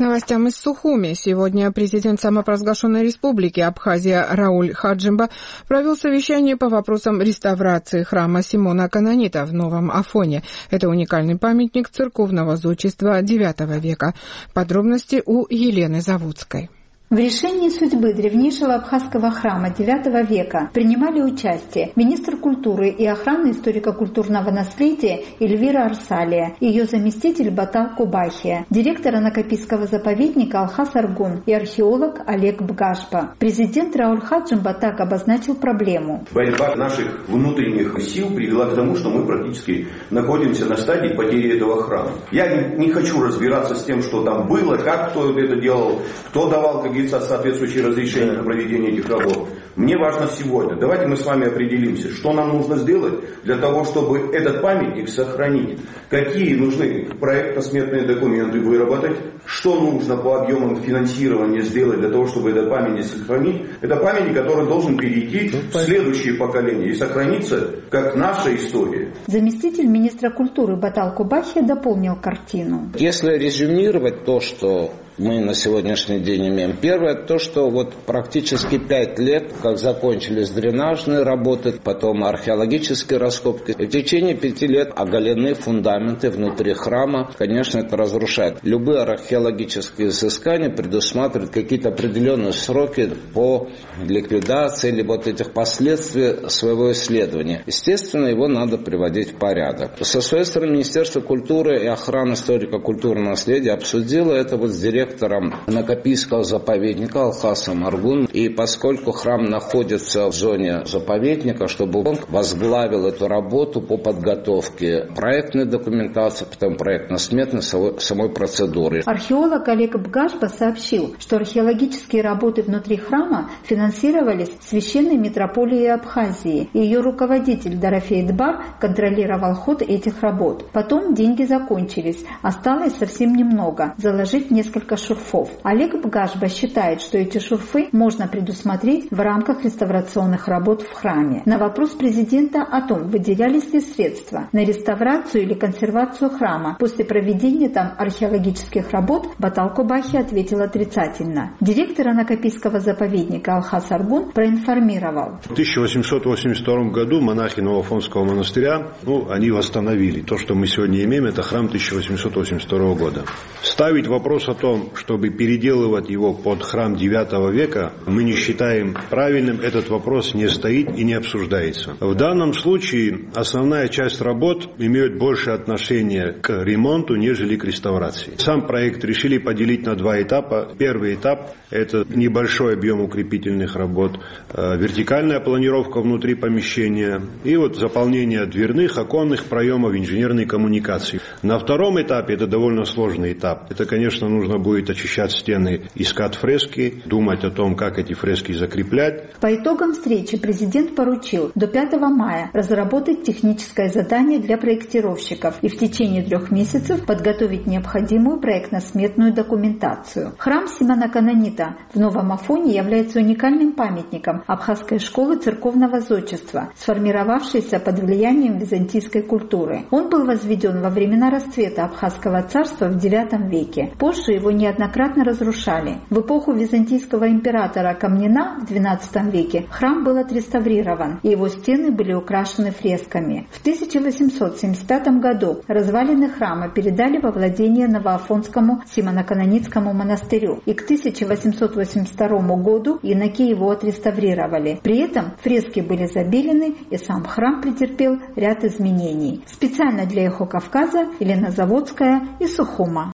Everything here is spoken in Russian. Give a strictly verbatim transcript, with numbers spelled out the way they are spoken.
новостям из Сухуми. Сегодня президент самопровозглашенной республики Абхазия Рауль Хаджимба провел совещание по вопросам реставрации храма Симона Канонита в Новом Афоне. Это уникальный памятник церковного зодчества девятого века. Подробности у Елены Заводской. В решении судьбы древнейшего абхазского храма девятого века принимали участие министр культуры и охраны историко-культурного наследия Эльвира Арсалия, ее заместитель Батал Кубахия, директор анакапийского заповедника Алхас Аргун и археолог Олег Бгашпа. Президент Рауль Хаджимба так обозначил проблему. Борьба наших внутренних сил привела к тому, что мы практически находимся на стадии потери этого храма. Я не хочу разбираться с тем, что там было, как кто это делал, кто давал какие соответствующие разрешения на проведение этих работ. Мне важно сегодня. Давайте мы с вами определимся, что нам нужно сделать для того, чтобы этот памятник сохранить. Какие нужны проектно-сметные документы выработать, что нужно по объемам финансирования сделать для того, чтобы этот памятник сохранить. Это памятник, который должен перейти в следующее поколение и сохраниться как наша история. Заместитель министра культуры Батал Кубахия дополнил картину. Если резюмировать то, что мы на сегодняшний день имеем. Первое, то, что вот практически пять лет, как закончились дренажные работы, потом археологические раскопки. И в течение пяти лет оголены фундаменты внутри храма. Конечно, это разрушает. Любые археологические изыскания предусматривают какие-то определенные сроки по ликвидации или вот этих последствий своего исследования. Естественно, его надо приводить в порядок. Со своей стороны, Министерство культуры и охраны историко-культурного наследия обсудило это вот с директором директором анакапийского заповедника Алхасом Аргун. И поскольку храм находится в зоне заповедника, чтобы он возглавил эту работу по подготовке проектной документации, потом проектно-сметной самой процедуры. Археолог Олег Бгашпа сообщил, что археологические работы внутри храма финансировались Священной митрополией Абхазии, и ее руководитель Дорофей Дбар контролировал ход этих работ. Потом деньги закончились, осталось совсем немного – заложить несколько шурфов. Олег Бгашпа считает, что эти шурфы можно предусмотреть в рамках реставрационных работ в храме. На вопрос президента о том, выделялись ли средства на реставрацию или консервацию храма после проведения там археологических работ, Батал Кубахи ответил отрицательно. Директор анакапийского заповедника Алхас Аргун проинформировал. В тысяча восемьсот восемьдесят втором году монахи Новоафонского монастыря, ну, они восстановили. То, что мы сегодня имеем, это храм тысяча восемьсот восемьдесят второго года. Ставить вопрос о том, чтобы переделывать его под храм девятого века, мы не считаем правильным, этот вопрос не стоит и не обсуждается. В данном случае основная часть работ имеет больше отношения к ремонту, нежели к реставрации. Сам проект решили поделить на два этапа. Первый этап – это небольшой объем укрепительных работ, вертикальная планировка внутри помещения и вот заполнение дверных, оконных проемов, инженерной коммуникации. На втором этапе, это довольно сложный этап, это, конечно, нужно будет очищать стены, искать фрески, думать о том, как эти фрески закреплять. По итогам встречи президент поручил до пятого мая разработать техническое задание для проектировщиков и в течение трех месяцев подготовить необходимую проектно-сметную документацию. Храм Симона Канонита в Новом Афоне является уникальным памятником абхазской школы церковного зодчества, сформировавшейся под влиянием византийской культуры. Он был возведен во времена расцвета абхазского царства в девятом веке. Позже его неоднократно разрушали. В эпоху византийского императора Комнина в двенадцатом веке храм был отреставрирован, и его стены были украшены фресками. В тысяча восемьсот семьдесят пятом году развалины храма передали во владение Новоафонскому Симоно-Канонитскому монастырю, и к тысяча восемьсот восемьдесят второму году иноки его отреставрировали. При этом фрески были забелены, и сам храм претерпел ряд изменений. Специально для Эхо Кавказа Елена Заводская из Сухума.